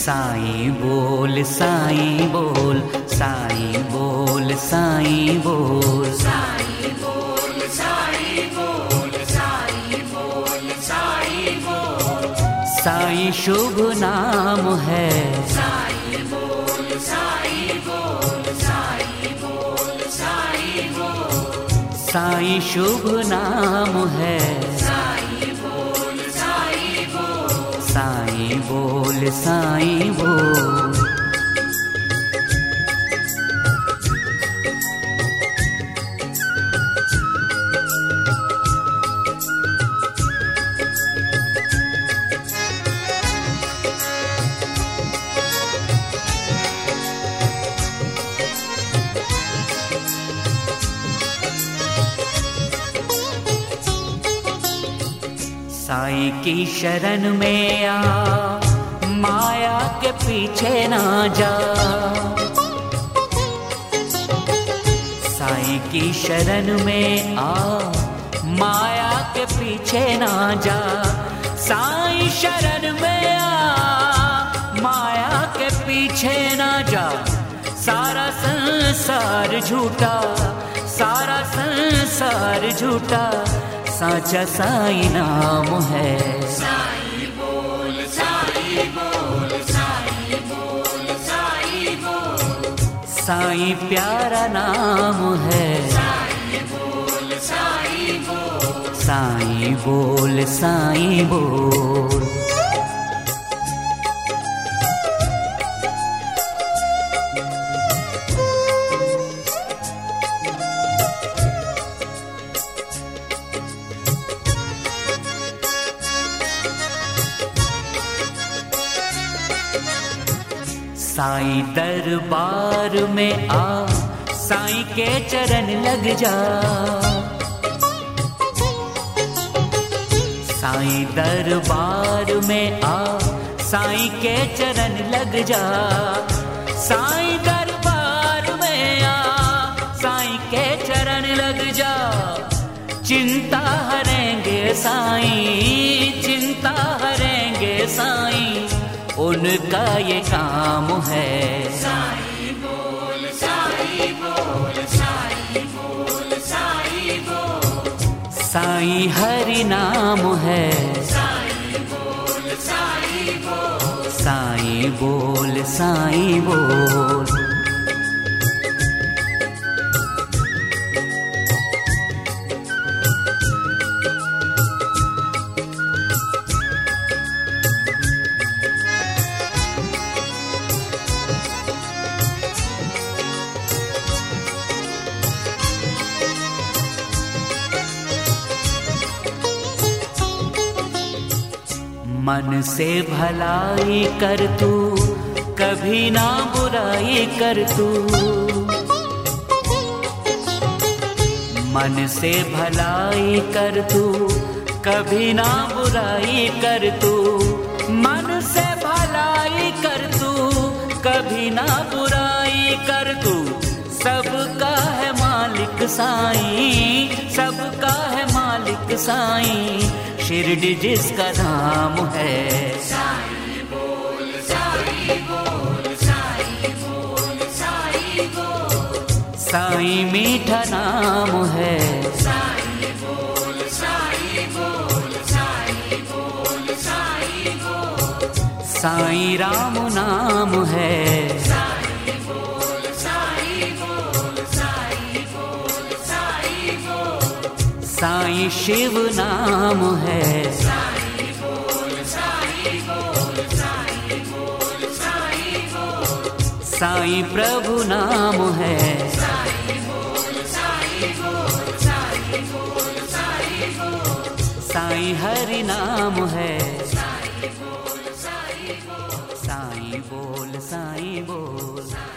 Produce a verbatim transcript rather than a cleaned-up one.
साईं बोल साईं बोल साईं बोल साईं बोल साईं बोल साईं बोल साईं बोल साईं बोल। साईं शुभ नाम है साईं बोल साईं बोल साईं बोल साईं बोल। साईं शुभ नाम है साईं बोल साईं बोल साईं बोल साईं बोल। साईं की शरण में आ, माया के पीछे ना जा। साईं की शरण में आ, माया के पीछे ना जा। साईं शरण में आ, माया के पीछे ना जा। सारा संसार झूठा, सारा संसार झूठा, साचा साईं नाम है। साईं बोल साईं बोल साईं बोल साईं बोल। साईं प्यारा नाम है। साईं बोल साईं बोल साईं बोल साईं बोल। साईं दरबार में आ, साईं के चरण लग जा। साईं दरबार में आ, साईं के चरण लग जा। साईं दरबार में आ, साईं के चरण लग जा। चिंता हरेंगे साईं, चिंता हरेंगे साईं, उनका ये काम है। साईं बोल साईं बोल साईं बोल साईं बोल। साईं हरि नाम है। साईं बोल साईं बोल साईं बोल साईं बोल। मन से भलाई कर तू, कभी ना बुराई कर तू। मन से भलाई कर तू, कभी ना बुराई कर तू। मन से भलाई कर तू, कभी ना बुराई कर तू। सबका है मालिक साईं, सबका है मालिक साईं, शिरडी जिसका नाम है। साईं बोल साईं बोल साईं बोल साईं बोल। साईं मीठा नाम है। साईं बोल साईं बोल साईं बोल साईं बोल। साईं राम नाम है। साईं बोल साईं बोल साईं बोल साईं बोल। साईं शिव नाम है। साईं बोल साईं बोल साईं बोल साईं बोल। साईं प्रभु नाम है। साईं बोल साईं बोल साईं बोल साईं बोल। साईं हरि नाम है। साईं बोल साईं बोल साईं बोल साईं बोल।